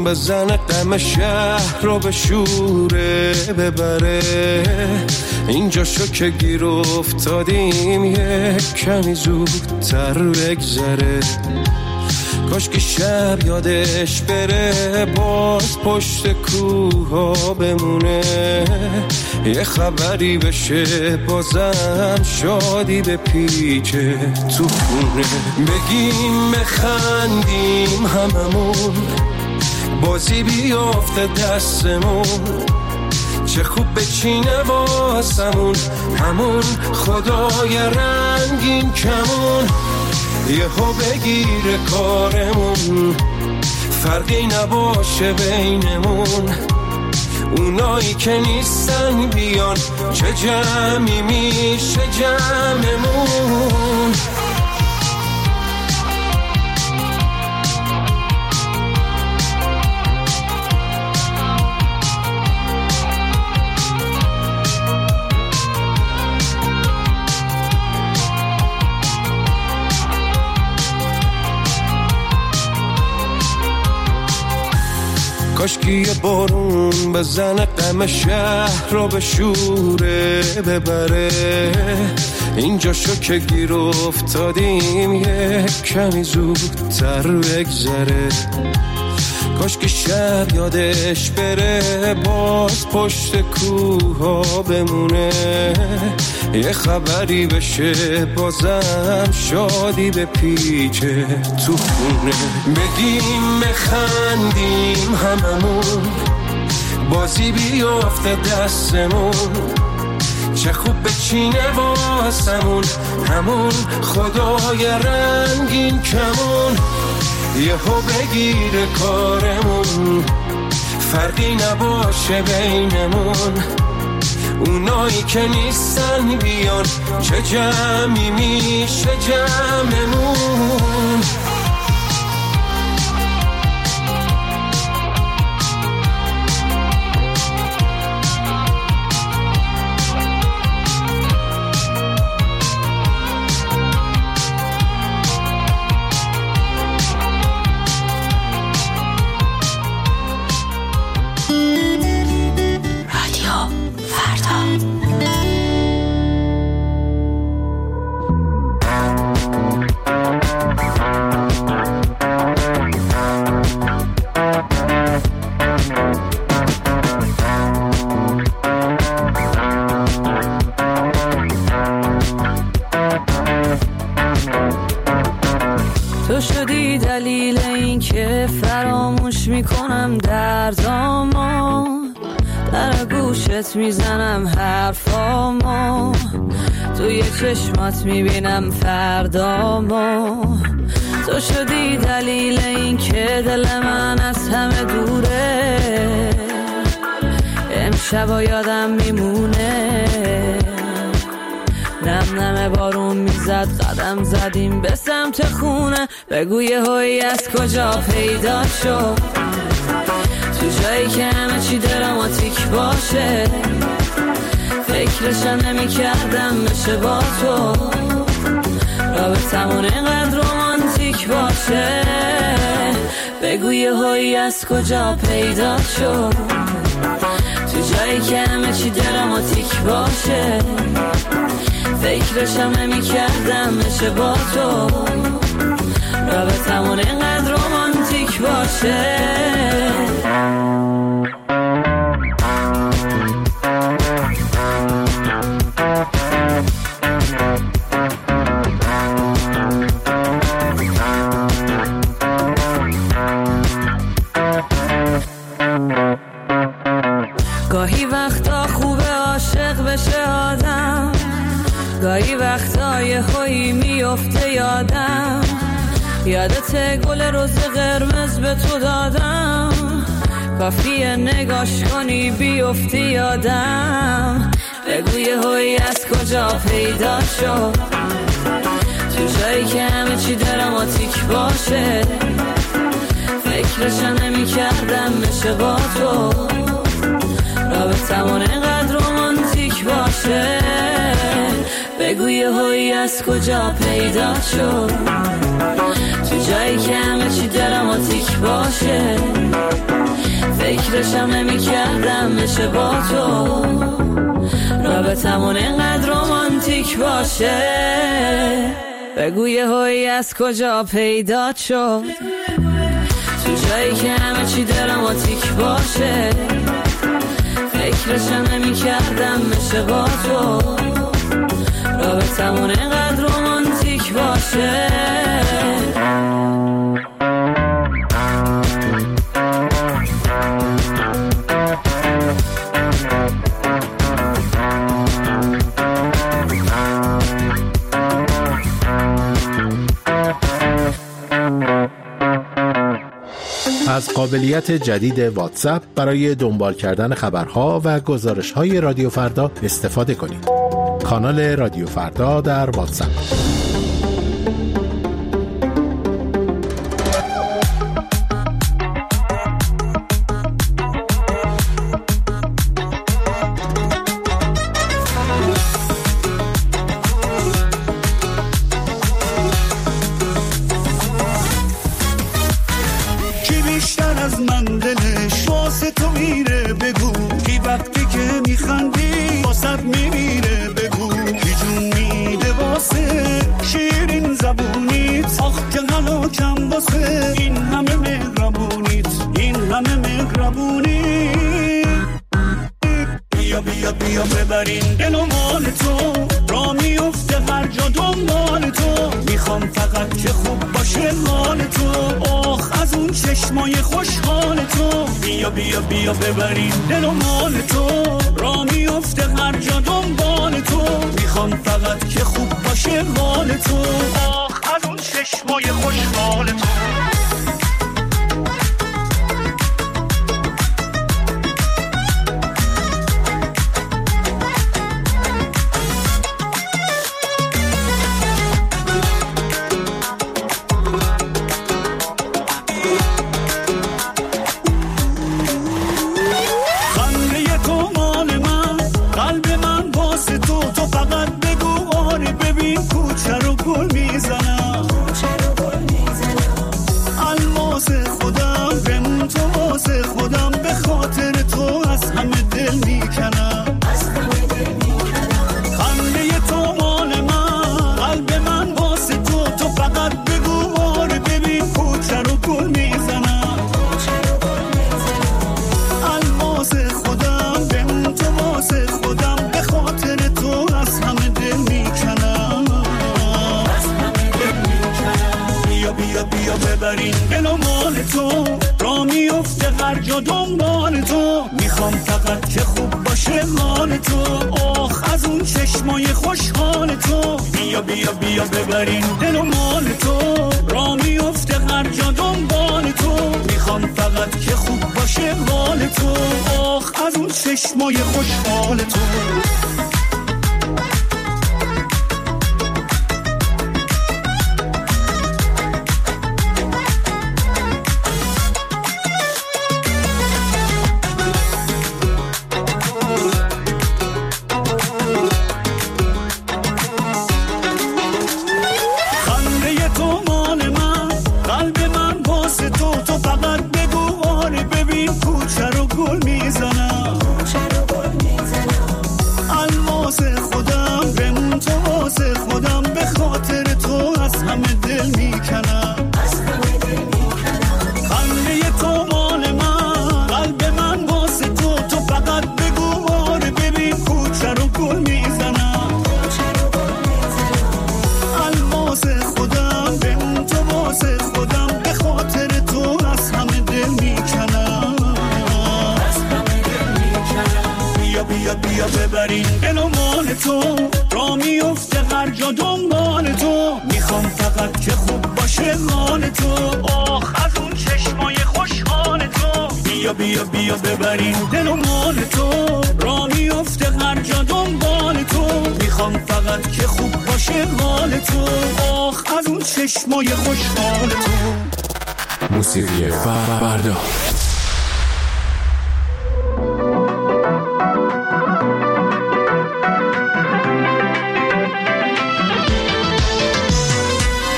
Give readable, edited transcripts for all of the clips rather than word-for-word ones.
بزنه غم شهر رو به شوره ببره. اینجا شو که گیر افتادیم یک کمی زودتر بگذره. کاش که شب یادش بره باز پشت کوها بمونه. یه خبری بشه بازم شادی به پیچه تو خونه. بگیم بخندیم هممون بازی بیافته دستمون. چه خوب بچینه واسمون همون خدای رنگین کمون. یهو بگیره کارمون فرقی نباشه بینمون. اونایی که نیستن بیان چه جمعی میشه جمعمون. کاش که یه بارون بزنه غم شهر رو به شوره ببره. اینجا شو که گیر افتادیم یک کمی زودتر بگذره. کاش که شب یادش بره باز پشت کوها بمونه. یه خبری بشه بازم شادی به پیچه تو خونه. بگیم بخندیم هممون بازی بیافته دستمون. چه خوب بچینه واسمون همون خدای رنگین کمون. یهو بگیره کارمون فرقی نباشه بینمون. اونایی که نیستن بیان چه جمعی میشه جمعمون. تو شدی دلیل این که فراموش میکنم دردامو. در گوشت میزنم حرفامو. توی چشمات میبینم فردامو. تو شدی دلیل این که دل من از همه دوره. امشب یادم میمونه. نم نم بارون میزد قدم زدیم به سمت خونه. بگو یهویی از کجا پیدا شد تو جایی که همه چی دراماتیک باشه. فکرشم نمی کردم بشه با تو رابطمون اینقدر رومانتیک باشه. بگو یهویی از کجا پیدا شد تو جایی که همه چی دراماتیک باشه. فکرشم نمی کردم بشه با تو رابطمون اینقدر رومانتیک باشه. گاهی وقتا خوبه عاشق بشه آدم. گاهی وقتا یه هایی میفته یادم. یادت گل روز قرمز به تو دادم. کافیه نگاش کنی بیفتی یادم. بگو یه هایی از کجا پیدا شد تو جایی که همه چی دراماتیک باشه. فکرشم نمی کردم بشه با تو رابطمون اینقدر رومانتیک باشه. بگو یهویی از کجا پیدا شد تو جایی که همه چی دراماتیک باشه. فکرشم نمی کردم بشه با تو رابطمون اینقدر رومانتیک باشه بگو یه هایی از کجا پیدا شد تو جایی که همه چی دراماتیک باشه فکرشم نمی کردم بشه با تو رابطمون اینقدر رومانتیک باشه از قابلیت جدید واتساپ برای دنبال کردن خبرها و گزارش‌های رادیو فردا استفاده کنید. کانال رادیو فردا در واتساپ. بیا ببریم دل و مال تو را میفته هر جا دنبال تو میخوام فقط که خوب باشه مال تو آخ از اون چشمای خوشحال تو دنبال تو میخوام فقط که خوب باشه مال تو آخ از اون چشمای خوشحال تو بیا بیا بیا ببریم دل و مال تو را میفته هر جا دنبال تو میخوام فقط که خوب باشه مال تو آخ از اون چشمای خوشحال تو چشمای خوشحال تو موسیقی فردا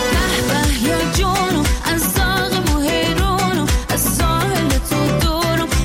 یا جونو از زاغ موهیرونو از ساحل تو دورم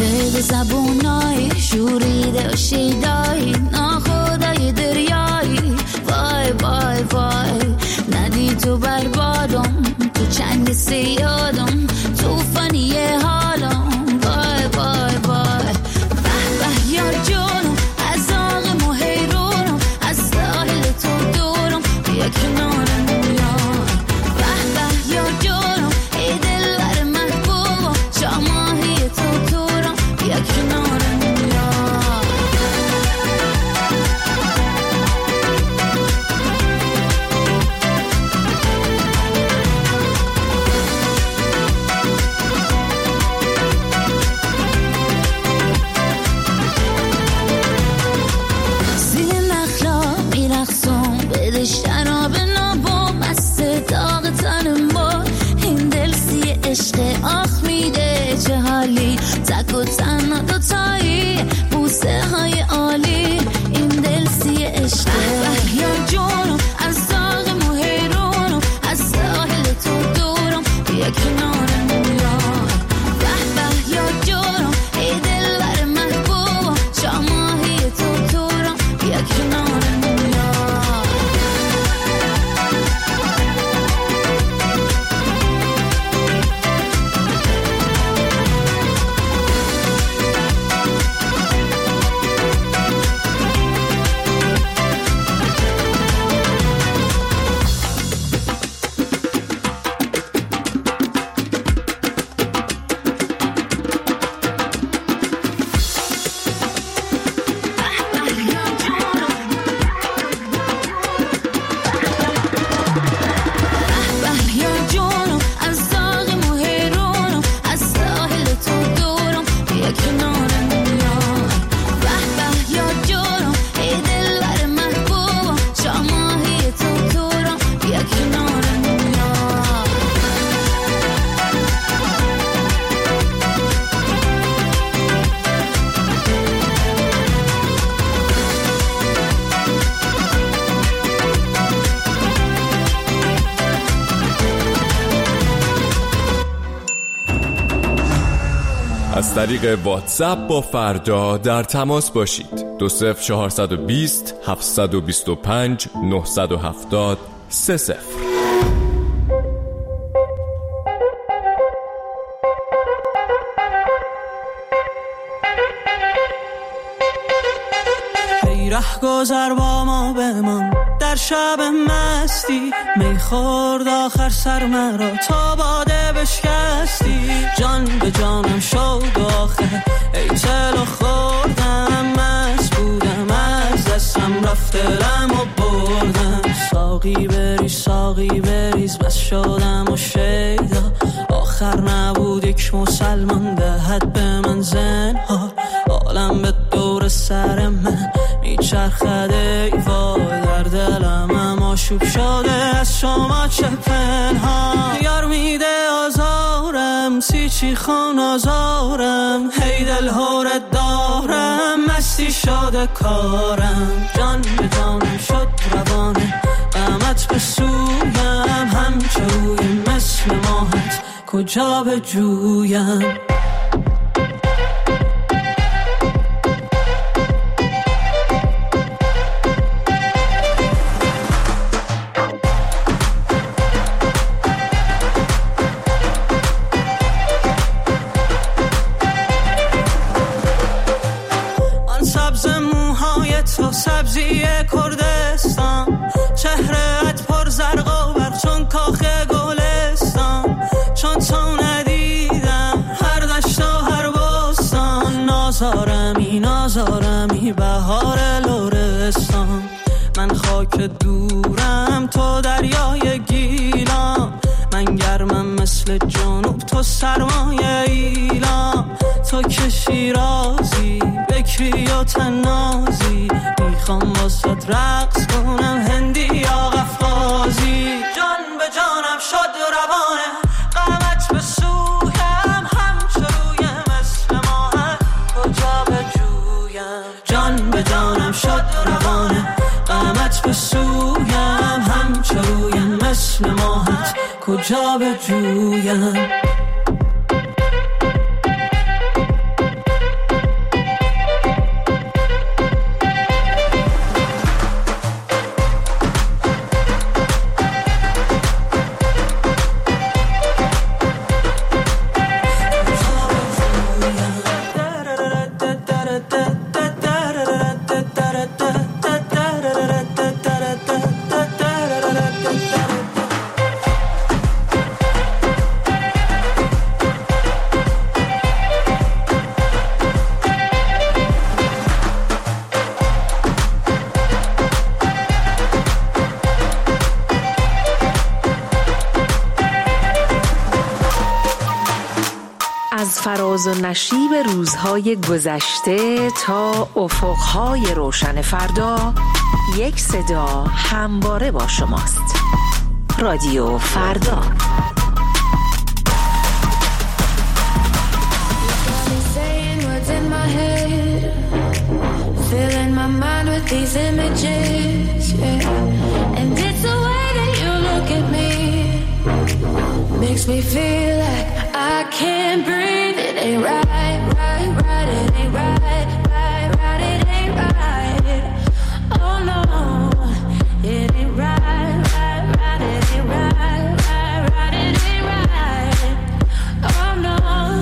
عاشق زبونای شوریده و شیدایی ناخدای دریایی وای وای وای ندی تو بربادم تو چنگ سیادم توفانی حالم وای وای وای به به یا جونم از آغم و حیرونم از ساحل تو دورم بیا کنارم بیار به به یا جونم ای دلبر محبوبم شاماهی تو دورم بیا کنارم بیار شراب نابا مست داغ تن ما این دل سی عشق آخ میده چه حالی تک و تنها دوتایی بوسه های عالی این دل سی عشق یا جونم از داغ مهیرونم از ساحل تو دورم بیا کنارم بیار به به یا جونم ای دلبر محبوبم شاماهی تو دورم بیا کنارم از طریق واتساپ با فردا در تماس باشید. 20420 725 970 30. ای ره گذر با ما بمان در شب مستی میخورد آخر سر مرا تا باده بشکستی جان به جانم شد آخر ای چلو خوردم مست بودم از دستم رفت دلم و بردم ساقی بریز بس شدم و شیدا آخر نبود یک مسلمان دهد به من زنها عالم به دور سر من میچرخد ای وای در دلم آشوب شده از شما چه پنهان یار میده آزارم چی خون آزارم هی دل هورت دارم مستی شده کارم جان به جانم شد روانه غمت به سویم همچه روی مثل ماهت کجا به جویم سبزی کردستان چهرهت پر زرق و برق چون کاخ گلستان چون تو ندیدم هر دشت و هر بستان نازارمی بهار لرستان من خاک دورم تو دریای گیلان من گرمم مثل جنوب تو سرمایه ایلام تو که شیرازی بکری و تنازی میخوام واسد رقص کنم هندی یا قفقازی جان به جانم شد روانه غمت به سویم همچه روی مثل ماهت کجا به جویم جان به جانم شد روانه غمت به سویم همچه روی مثل ماهت کجا به جویم از فراز و نشیب روزهای گذشته تا افقهای روشن فردا، یک صدا همواره با شماست. رادیو فردا. Filling my mind with these images, yeah. And it's the way that you look at me, makes me feel like I can't breathe. It ain't right, right, right. It ain't right, right, right. It ain't right. Oh no, it ain't right, right, right. It ain't right, right, right. It ain't right. Oh no,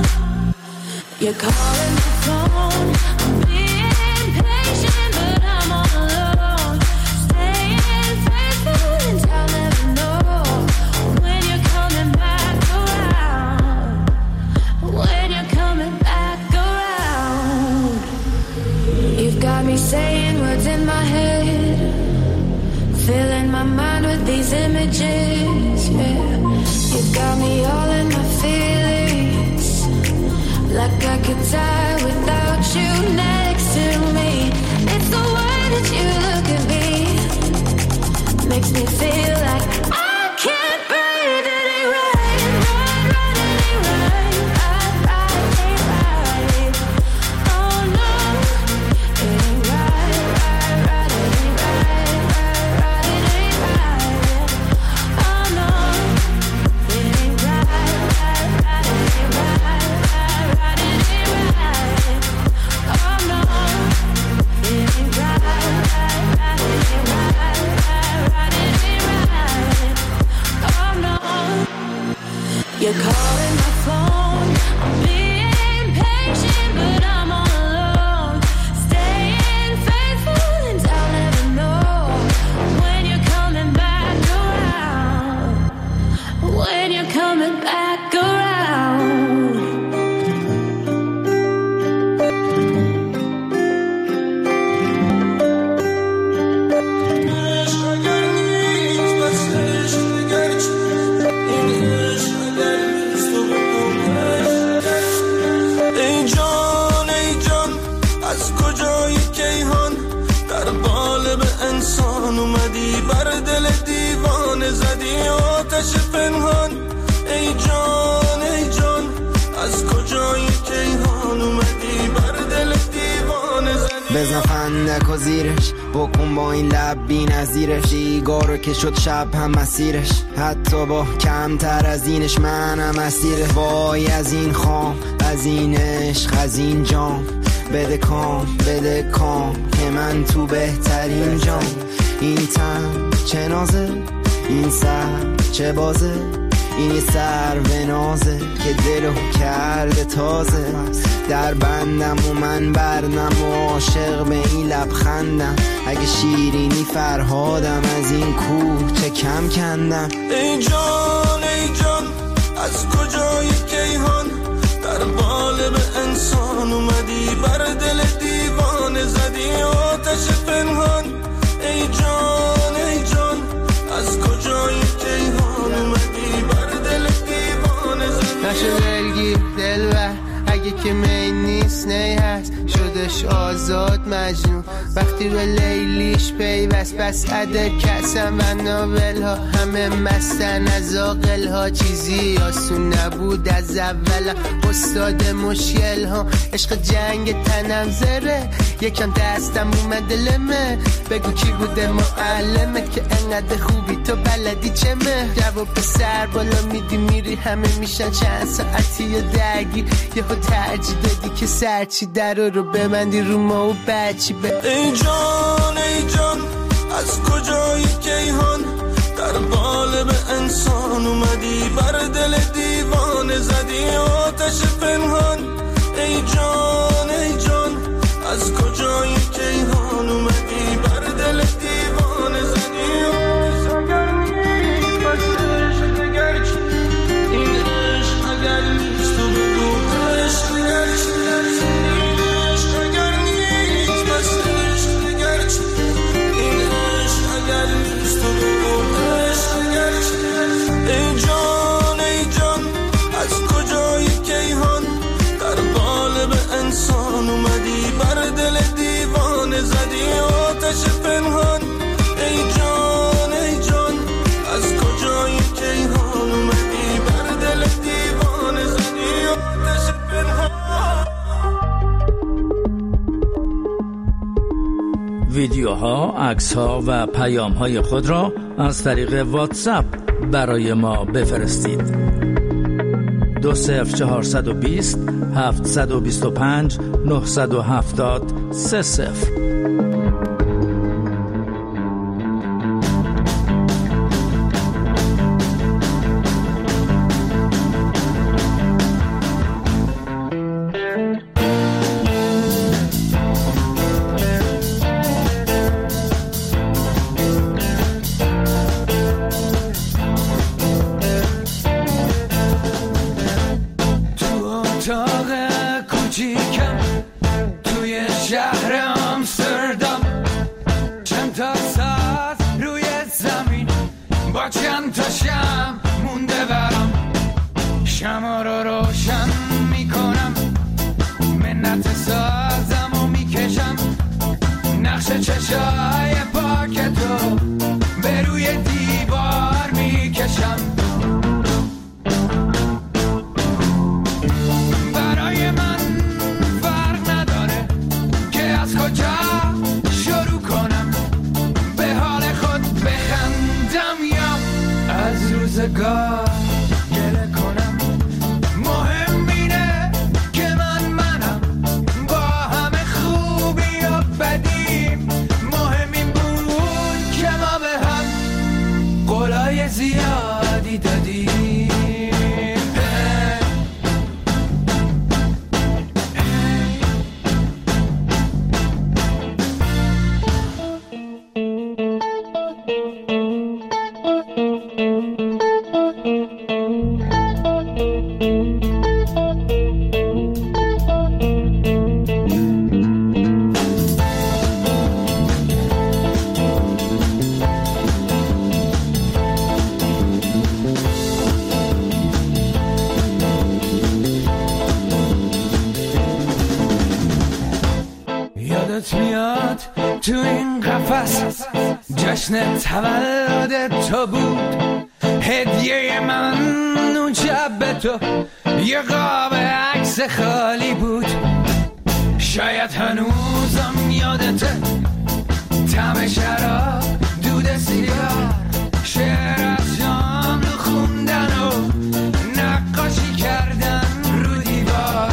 you're calling my phone. I'm being patient, but I'm all alone. Staying faithful, and I'll never know when you're coming back around. When you're coming back around, you've got me saying words in my head, filling my mind with these images. Yeah, you've got me all in my feelings, like I could die without you next to me. It's the way that you look at me, makes me feel like I can't breathe. It ain't right, right, right. It ain't right, right, right. It ain't right. Oh no, it ain't right, right, right. It ain't right, right, right. It ain't right. Oh no, it ain't right, right, right. It ain't right, right, right. It ain't right. Oh no, it ain't right, right, right. It ain't right, right, right. It ain't right. Oh no, you're calling my phone. I'm being patient, but I'm all alone. Staying faithful, and I'll never know when you're coming back around. When you're coming back around. ای جان از کجای کیهان در قالب انسان اومدی، بر دل دیوانه زدی آتش پنهان. ای جان از کجای کیهان اومدی، بر دل دیوانه زدی. بزن فندک و زیرش، بکن با این لب بی نظیرش، دیگارو که شد شب هم مسیرش، حتی با کمتر از اینش منم اسیرش. وای از این خام، از این عشق، از این جام، بده کام که من تو بهترین جام. این تن چه نازه، این سر چه بازه، این سر و نازه که دلو کرده تازه. در بندم و من بردم و عاشق به این لبخندم، اگه شیرینی فرهادم از این کوه چه کم کندم. ای جان از کجای کیهان در قالب انسان اومدی، بر دل دیوانه زدی آتش پنهان. ای جان از کجای کیهان اومدی، بر دل دیوانه زدی. نشه دلگیر دلبر، اگه که می نیست نی هست، شدش آزاد مجنون وقتی به لیلیش پیوست. بس عده کسم و ناول ها همه مستن از آقل ها، چیزی آسون نبود از اول. استاد مشکل ها عشق جنگ تنم زره، یکم دستم اومده لمه. بگو کی بوده معلمه که انقدر خوبی تو بلدی چمه. جواب سر بالا میدی میری، همه میشن چند ساعتی یا درگیر. یهو ترجیح دادی که سرچی در رو ببندی رو ما و بچی به. ای جان از کجای کیهان در قالب انسان اومدی، بر دل دیوانه زدی آتش پنهان. ای جان از کجای کیهان اومدی، بر دل دیوانه زدی آتش. اگر نیست بس عشق دگر چی، این عشق اگر نیست تو بگو عشق دگر چی. این عشق اگر نیست بس عشق دگر چی، این عشق اگر نیست تو بگو عشق دگر چی. ای جان از کجای کیهان ویدیوها، عکس‌ها و پیام‌های خود را از طریق واتساپ برای ما بفرستید. 20420 725 970 30. تو این قفس جشن تولد تو بود، هدیه من اون شب به تو یه قاب عکس خالی بود. شاید هنوزم یادته طعم شراب، دود سیگار، شعر از شام رو خوندن و نقاشی کردن رو دیوار.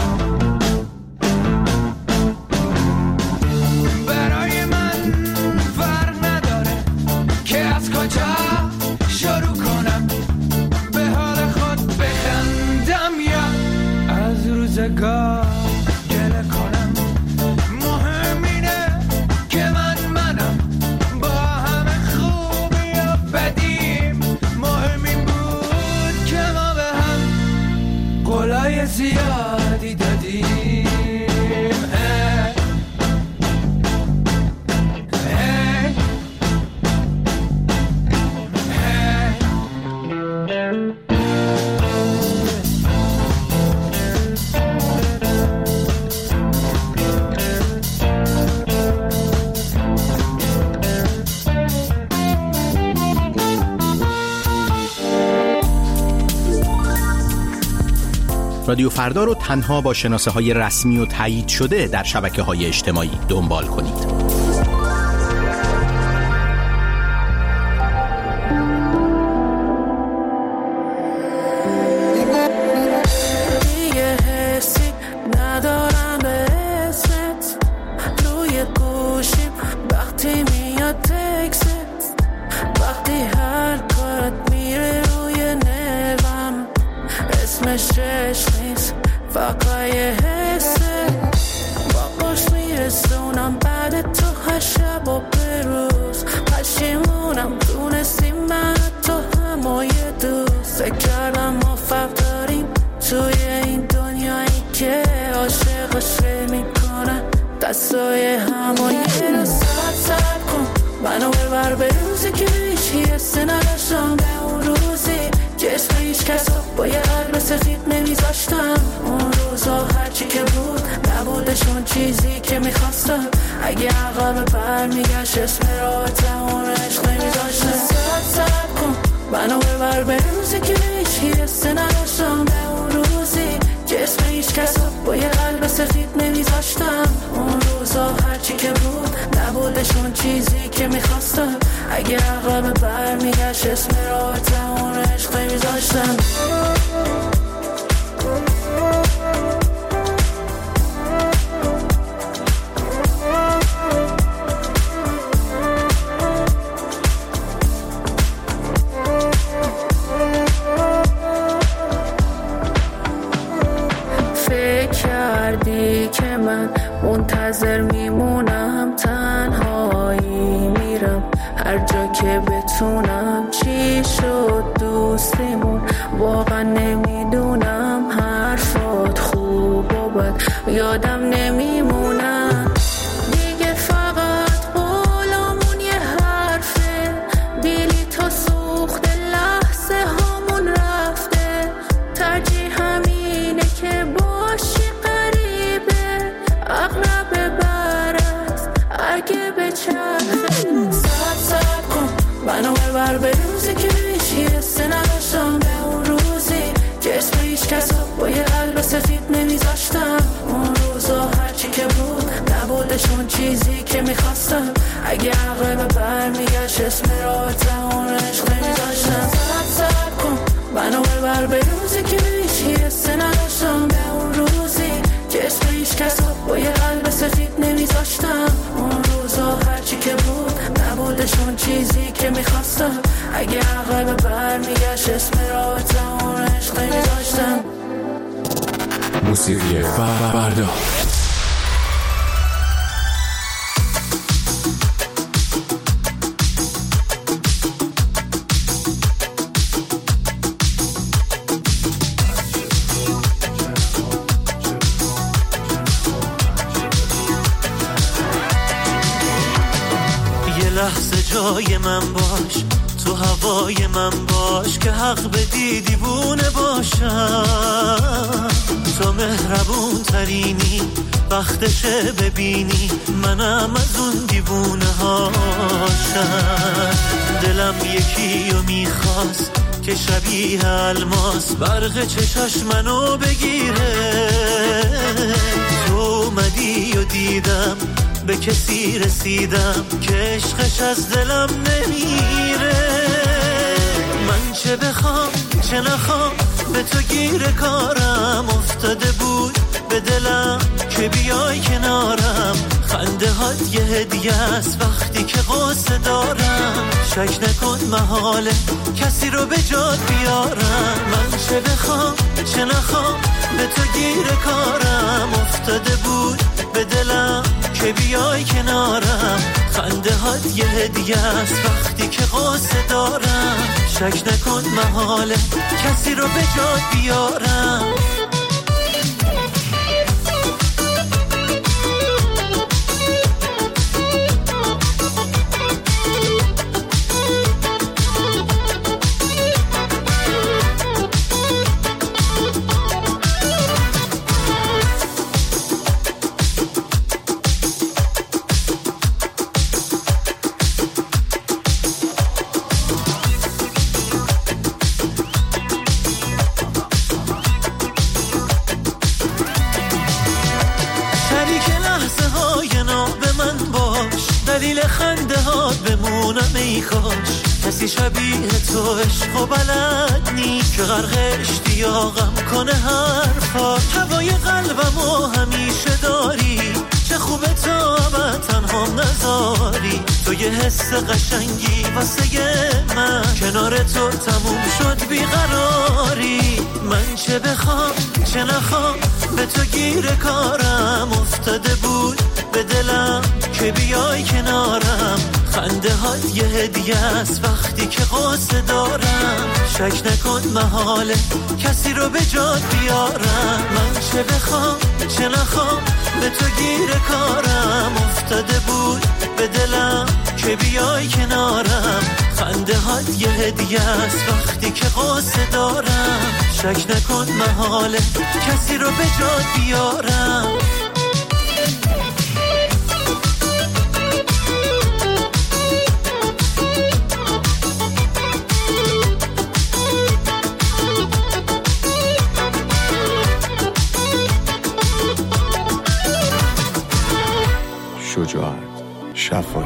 برای من فرق نداره که از کجا شروع کنم، به حال خود بخندم یا از روزگار گله کنم. مهم اینه که منم با همه خوبی و بدیم. مهم این بود که ما به هم قولای زیادی دادیم. رادیو فردا رو تنها با شناسه‌های رسمی و تایید شده در شبکه‌های اجتماعی دنبال کنید. نبودشون چیزی که میخواستم. اگه عقلم برمیگشت اسم راحت اون عشق میذاشتم. که من منتظر میمونم، تنهایی میرم هر جا که بتونم. چی شد دوستیمون واقعا نمیدونم، حرفات خوب و بد یادم نمیمونم. دیگه فقط قولمون یه حرفه، بیلی تا سوخت لحظه هامون رفته. ترجیح همینه که باشی اقرب برست اگه به چرخه. سب کن منو ببر به روزی که هیچ حسی نداشتم، به اون روزی که اسم هیچ کسا با یه قلب سفید نمیذاشتم. اون روزا هرچی که بود نبودشون چیزی که میخواستم. اگه عقلم برمیگشت اسم راحت اون عشق نمیذاشتم. سب کن منو ببر به روزی که هیچ حسی نداشتم، به اون روزی که اسم هیچ کسا با یه قلب سفید نمیذاشتم. اون روزا هرچی که بود نبودشون چیزی که میخواستم. اگه عقلم برمیگشت اسم راحت اون عشق نمیذاشتم. موسیقی فردا. جای من باش، تو هوای من باش، که حق بدی دیوونه باشم. تو مهربون ترینی، وقتشه ببینی منم از اون دیوونه هاشم. دلم یکی رو میخواست که شبیه الماس برق چشاش منو بگیره. تو اومدی و دیدم به کسی رسیدم که عشقش از دلم نمیره. من چه بخوام چه نخوام به تو گیر کارم افتاده بود به دلم که بیای کنارم. خنده هات یه هدیه است وقتی که قصه دارم. شک نکن محاله کسی رو به جات بیارم. من چه بخوام چه نخوام به تو گیر کارم افتاده بود به دلم که بیای کنارم. خنده هات یه هدیه است وقتی که قصه دارم. شک نکن محاله کسی رو به جات بیارم. دلیل خنده ها بمونم ای کاش کسی شبیه تو عشق و بلد نی که غرق اشتیاقم کنه حرفا. هوای قلبمو همیشه داری، چه خوبه تا ابد تنهام نذاری. تو یه حس قشنگی واسه من، کنار تو تموم شد بیقراری. من چه بخوام چه نخوام به تو گیر کارم افتاده بود به دلم که بیای کنارم. خنده هات یه هدیه است وقتی که قصه دارم. شک نکن محاله کسی رو به جات بیارم. من چه بخوام چه نخوام به تو گیر کارم افتاده بود به دلم که بیای کنارم. خنده هات یه هدیه است وقتی که قصه دارم. شک نکن محاله کسی رو به جات بیارم. شفایی.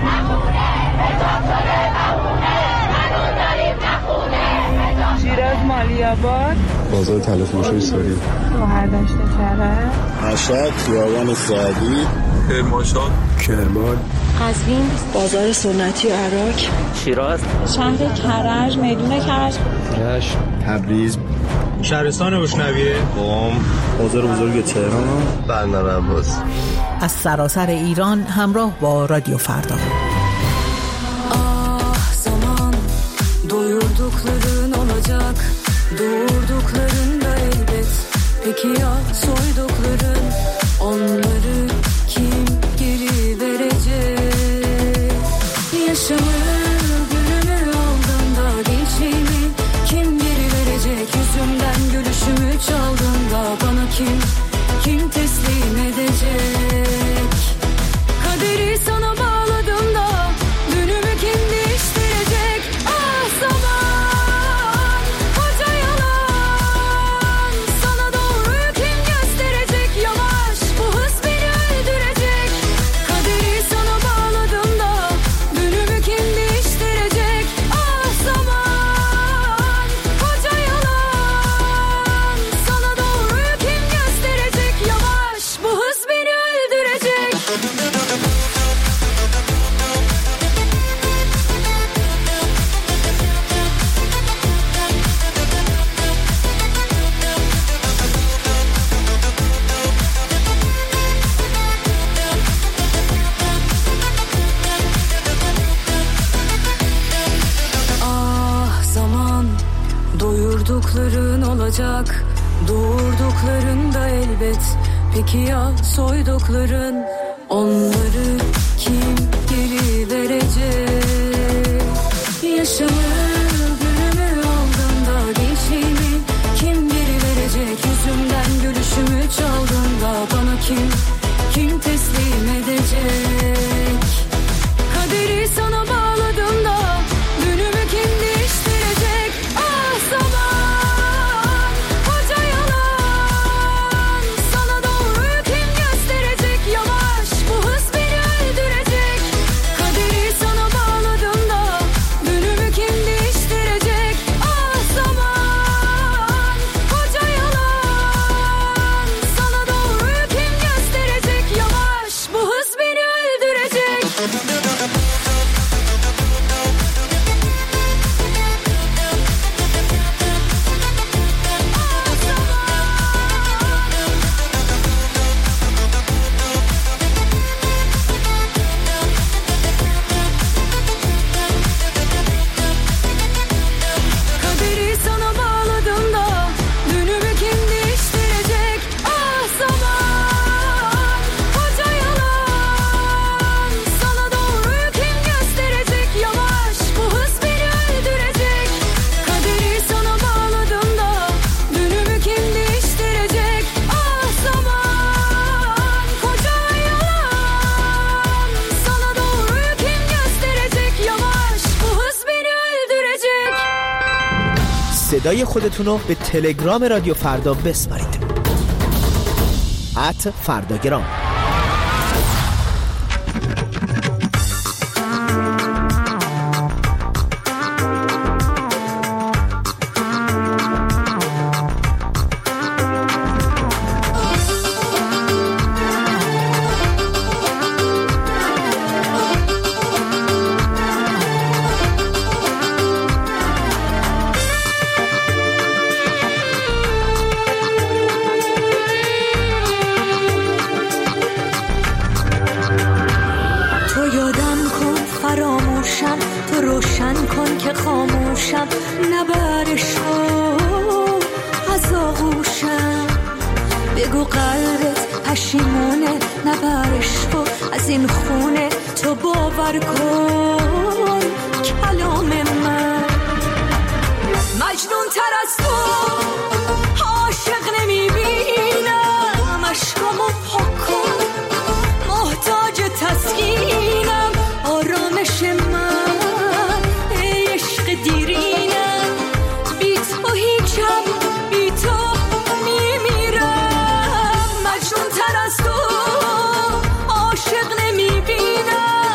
شیراز مالی‌آباد، بازار طلای‌فروشی ساری، شهردشت کرج، مشهد خیابان سعدی، کرمانشاه، کرمان، قزوین بازار سنتی عراق، شیراز شهر کرج میدون کرج، رشت، تبریز، شهرستان روشنویه، قم، بازار بزرگ تهران، بندر عباس. از سراسر ایران همراه با رادیو فردا. Zaman doyurdukların olacak, doğurdukların da elbet. Peki ya soydukların, onları kim geri verecek? Yaşamı gülümü aldığında gençliğimi kim geri verecek? Yüzümden gülüşümü çaldığında bana kim teslim edecek? Kaderi sana bağladığımda dönümü kim değiştirecek? Ah zaman, koca yalan, sana doğruyu kim gösterecek? Yavaş, bu hız beni öldürecek. Kaderi sana bağladığımda dönümü kim değiştirecek? Ah zaman, koca yalan, sana doğruyu kim gösterecek? Yavaş, bu hız beni öldürecek. Ah zaman, doyurdukların olacak, doğurdukların da elbet. Peki ya soydukların, onları kim geri verecek? Yaşamı gülümü aldığında gençliğimi kim geri verecek? Yüzümden gülüşümü çaldığında bana kim teslim edecek? Kaderi sana bağladığımda dönümü kim değiştirecek? Ah zaman, koca yalan, sana doğruyu kim gösterecek? Yavaş, bu hız beni öldürecek. Kaderi sana bağladığımda dönümü kim değiştirecek? Ah zaman, koca yalan, sana doğruyu kim gösterecek? Yavaş, bu hız beni öldürecek. Kaderi sana bağladığımda dönümü kim değiştirecek? Ah zaman, koca yalan, sana doğruyu kim gösterecek? Yavaş, bu hız beni öldürecek. Kaderi sana bağladığımda dönümü kim değiştirecek? Ah zaman, koca yalan, sana doğruyu kim gösterecek? Yavaş, bu hız beni öldürecek. صدای خودتونو به تلگرام رادیو فردا بسپارید. @فرداگرام. تو یادم کن فراموشم، تو روشن کن که خاموشم، نبرشو از آغوشم. بگو قلبت پشیمونه، نبرشو از این خونه. تو باور کن کلام من، مجنون تر از تو عاشق نمیبینم. عشقامو پاک کن، محتاج تسکینم. آرامش من ای عشق دیرینم، بی تو هیچم، بی تو میمیرم. مجنون تر از تو عاشق نمیبینم.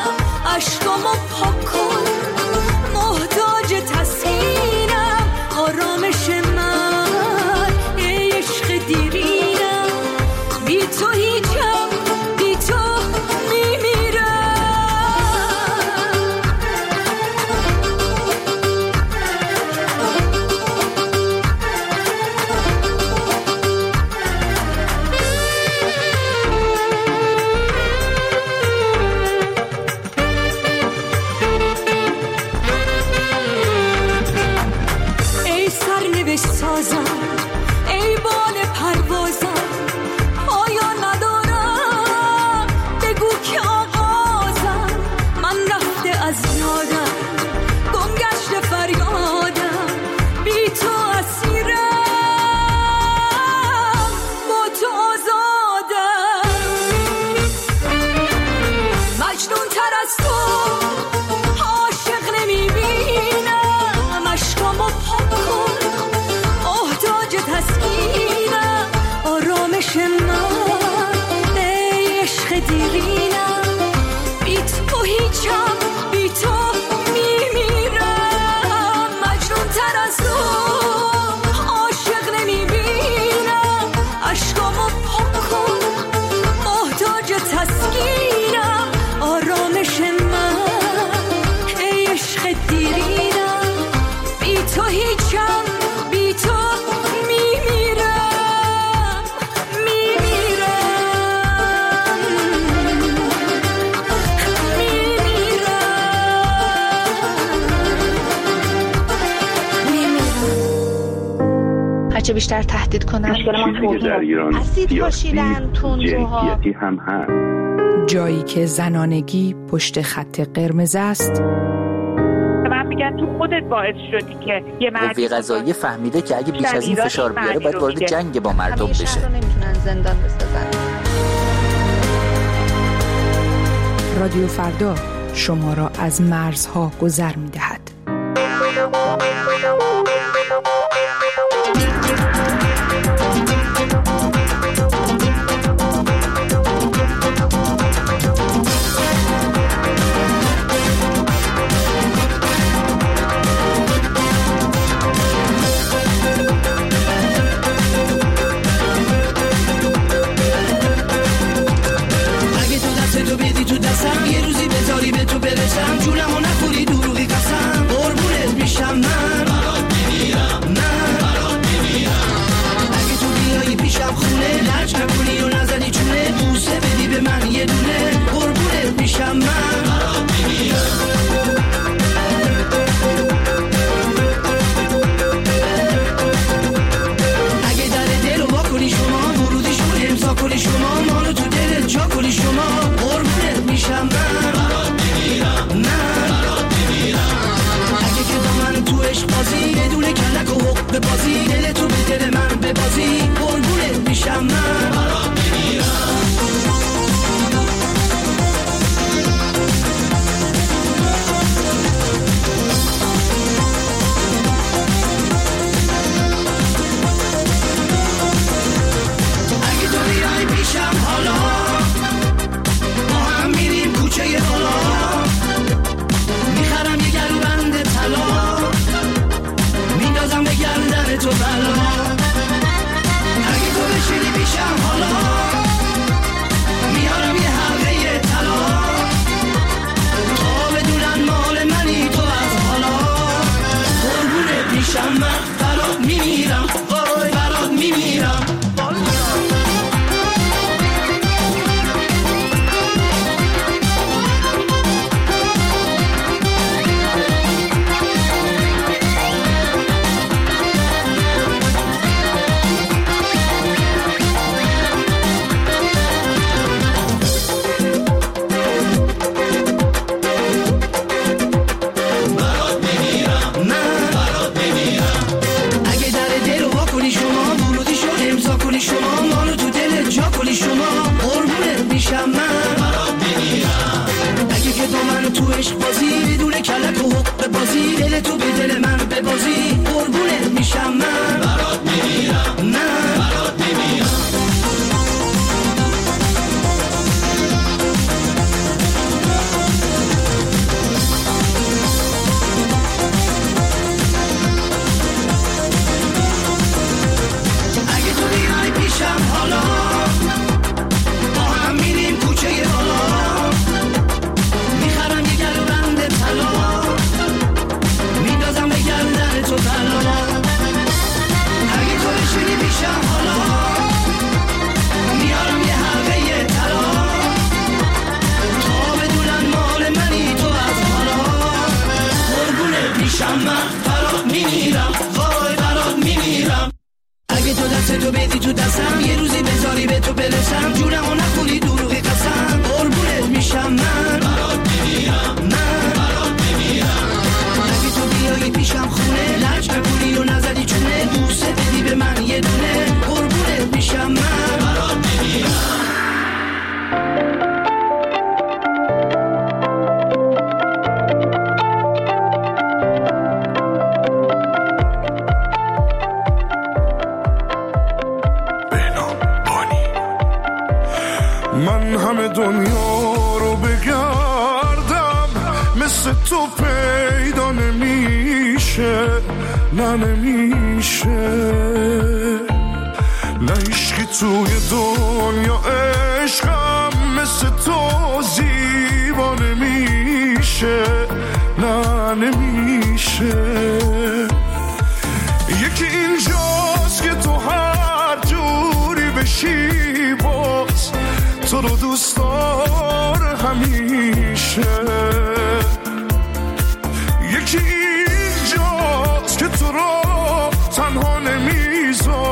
هرچه بیشتر تهدید کنن. چیزی که در ایران سیاسی جنسیتی هم هست. جایی که زنانگی پشت خط قرمز است. من میگم تو خودت باعث شدی که یه قوه قضاییه فهمیده که اگه بیش از این فشار بیاره باید وارد جنگ با مردم بشه. همیشه نمیتونن زندان بسازن. رادیو فردا شما را از مرزها گذر می‌دهد. یه روزی بذاری به تو برسم، جونمو نخوری دروغی قسم، قربونت میشم من برات میمیرم، من برات میمیرم. اگه تو بیایی پیشم خونه لج نکنی و نزنی چونه، بوسه بدی به من یه دونه، قربونت میشم من برات میمیرم. اگه در دلو وا کنی شما، ورودیشو امضا کنی شما، مانو تو دلت جا کنی شما، قربونت میشم من برات میمیرم، من برات میمیرم. اگه که با من تو عشق بازی بدون کلک و حق به بازی، دل تو به دل من به بازی، قربونت میشم من برات میمیرم. اگه تو بیای پیشم حالا، ما هم میریم کوچه بالا، میخرم یه گلوبند طلا، میندازم به گردن تو بلا. اگه تو بشینی پیشم حالا، میارم یه حلقه طلا، تا بدونن مال منی تو از حالا، قربونت میشم من برات میمیرم، وای برات میمیرم. شما مانو تو دلت جا کنی شما، قربونت میشم من برات میمیرم. اگه که با من تو عشق بازی بدون کلک و حق بازی، دل تو به دل من به بازی، قربونت میشم من برات میمیرم، من برات میمیرم. پیشم حالا، با هم میریم کوچه بالا، میخرم یه گلوبند طلا، میندازم به گردن تو بلا. اگه تو بشینی پیشم حالا، میارم یه حلقه طلا، تا بدونن مال منی تو از حالا، قربونت میشم من برات میمیرم، وای برات میمیرم. اگه تو دستتو بدی تو دستم، یه روزی بذاری به تو برسم، جونمو نخوری دروغی قسم، قربونت میشم من برات میمیرم، من برات میمیرم. اگه تو بیایی پیشم خونه لج نکنی و نزدی چونه، بوسه بدی به من یه دونه، قربونت میشم من برات میمیرم. من همه دنیا رو بگردم، مثل تو پیدا نمیشه، نه نمیشه، نه عشقی توی دنیا عشقم مثل تو زیبا نمیشه، نه نمیشه. یکی اینجاست که تو هر جوری بشی باز تو رو دوست داره همیشه. یکی اینجاست که تو رو تنها نمیذاره،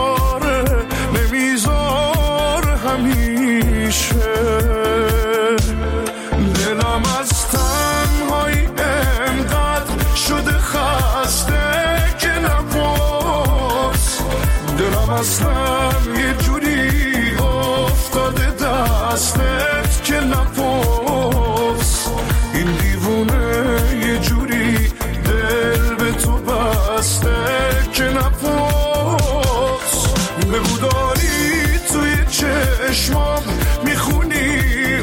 اصلا یه جوری افتاده دستت که نپرس، این دیوونه یه جوری دل به تو بسته که نپرس. بگو داری توی چشمام میخونی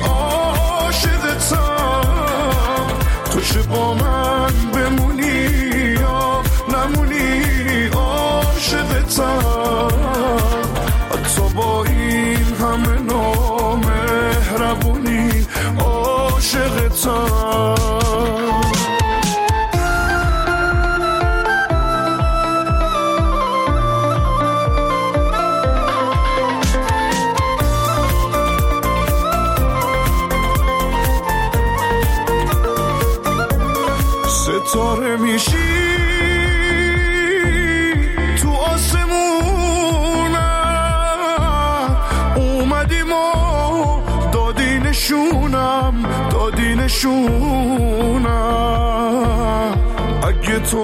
عاشقتم، تو چه با من بمونی یا نمونی عاشقتم، حتی با این همه نامهربونی عاشقتم. ستاره میشی تو آسمونم، اومدیم و دادی نشونم، اگه تو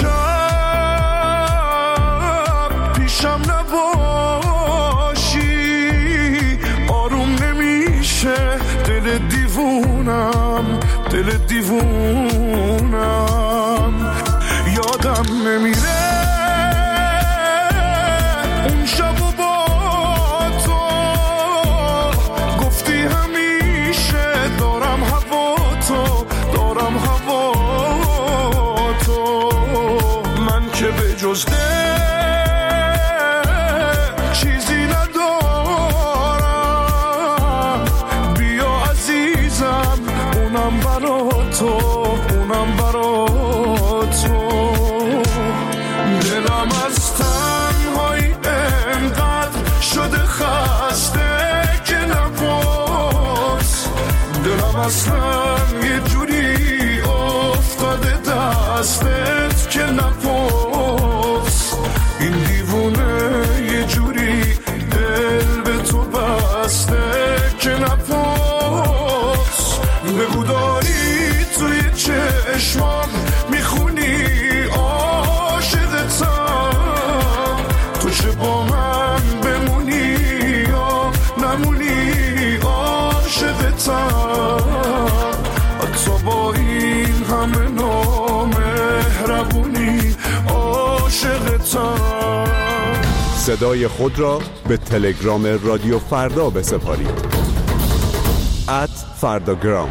امشب پیشم نباشی آروم نمیشه دل دیوونم، یادم نمیره اون شب و با تو گفتی همیشه دارم هوا تو، من که به جز چیزی ندارم، بیا عزیزم اونم برا تو، دلم از تنهایی انقدر شده خسته که نپرس، دلم اصلا یه جوری افتاده دستت که نپرس، این دیوونه یه جوری دل به تو بسته که نپرس. بگو داری توی چشمام میخونی عاشقتم، تو چه با من بمونی یا نمونی عاشقتم، حتی با این همه نامهربونی عاشقتم. صدای خود را به تلگرام رادیو فردا بسپارید @فرداگرام.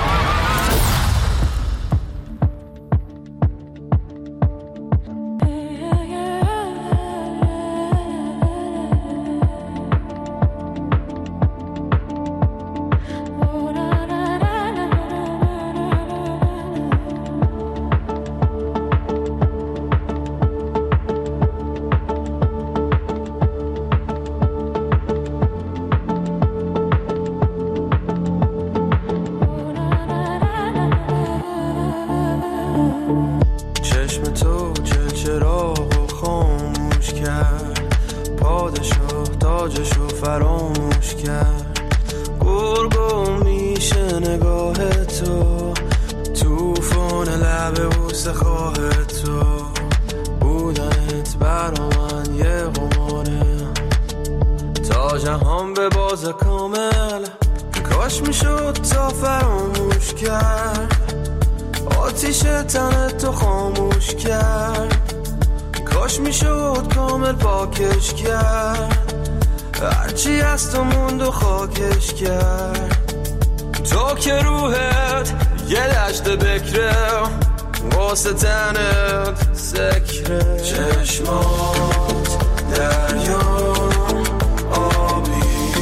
تاجشو فراموش کرد، گرگم میشه نگاه تو، توفان لب بوسه خواه تو، بودنت برا من یه قماره، تا جهان به باز کامل، کاش میشد تا فراموش کرد، آتیش تنت تو خاموش کرد، کاش میشد کامل پاکش کرد، هرچی از تو موند و خاکش کرد، تو که روحت یه دشت بکره، واسه تنت سکره، چشمات دریا آبی،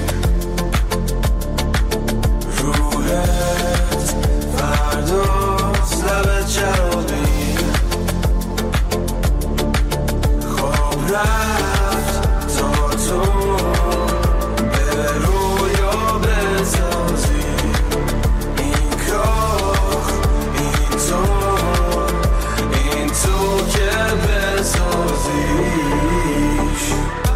روحت فرداست لب جرابی، خواب رفت تا تو به رویا بسازی، این کاخ این تو که بسازیش.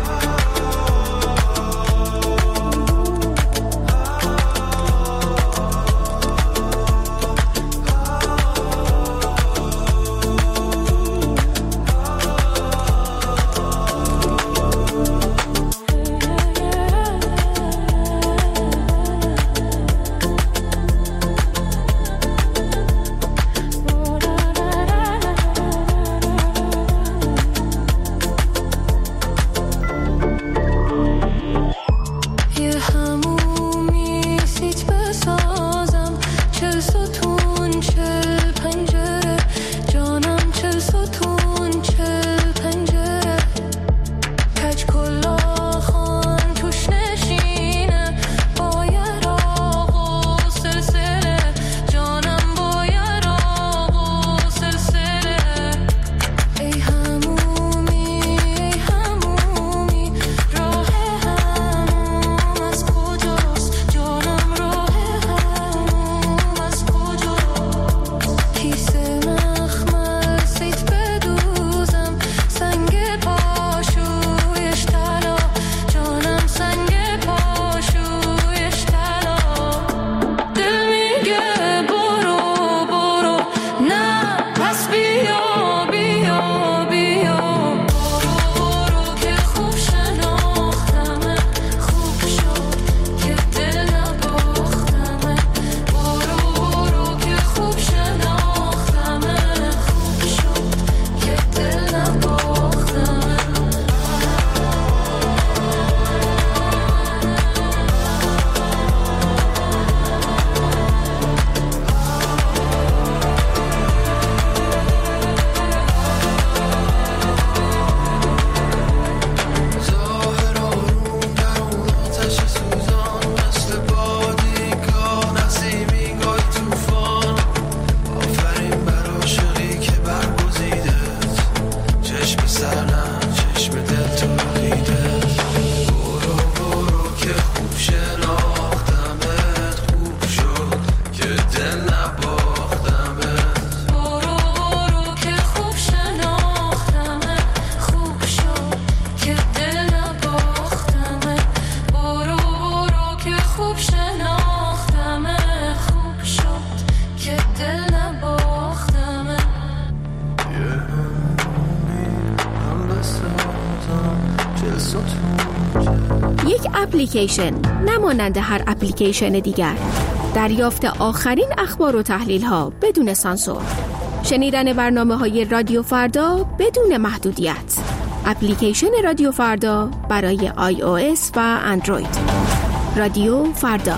یک اپلیکیشن، نمانند هر اپلیکیشن دیگر. دریافت آخرین اخبار و تحلیل ها بدون سانسور. شنیدن برنامه‌های رادیو فردا بدون محدودیت. اپلیکیشن رادیو فردا برای iOS و اندروید. رادیو فردا.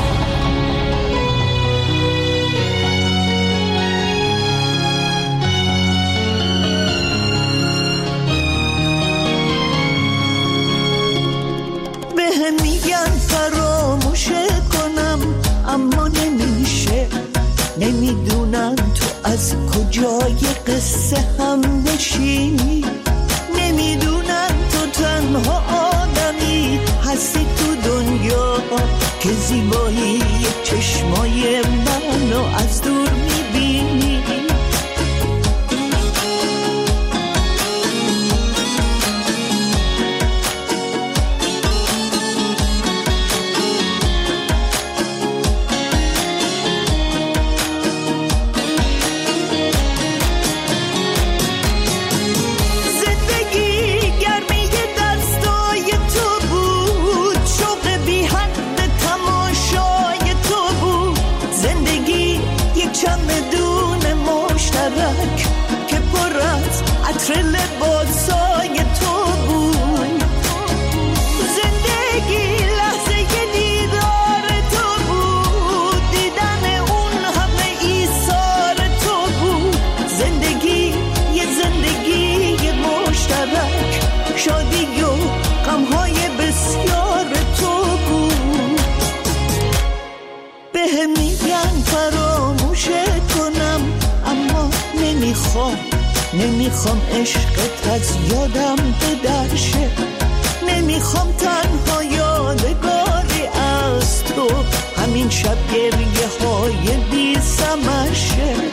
میگن فراموشت کنم اما نمیشه. نمیدونم تو از کجای قصه هم نشینی. نمیدونم تو تنها آدمی هستی تو دنیا که زیبایی چشمای منو از دور میبینی. که پر از عطر لباسای تو بود. زندگی لحظه دیدار تو بود. دیدن اون همه ایثار تو بود. زندگی یه زندگی مشترک، شادی و غمهای بسیار تو بود. بهم میگن فراموشت کنم اما نمیخوام عشقت از یادم بدرشه. نمیخوام تنها یادگاری از تو همین شب گریه های بی ثمر شه.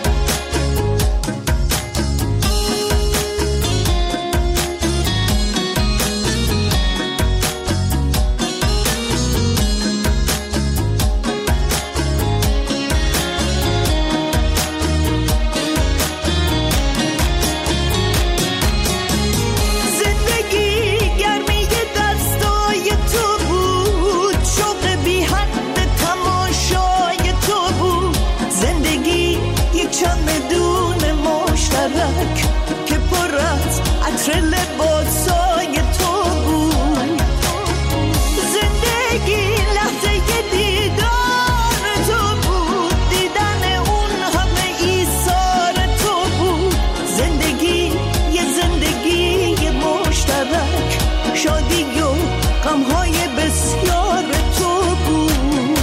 که پر از عطر لباسای تو بود. زندگی لحظه دیدار تو بود. دیدن اون همه ایثار تو بود. زندگی یه زندگی مشترک، شادی و غمهای بسیار تو بود.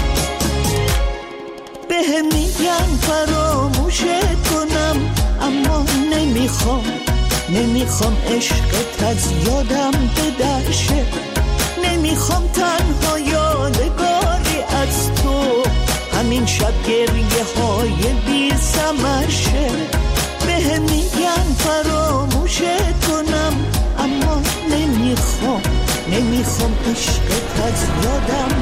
بهم میگن فراموشت کنم اما نمیخوام عشقت از یادم بدرشه. نمیخوام تنها یادگاری از تو همین شب گریه های بی ثمر شه. بهم میگن فراموشت کنم اما نمیخوام عشقت از یادم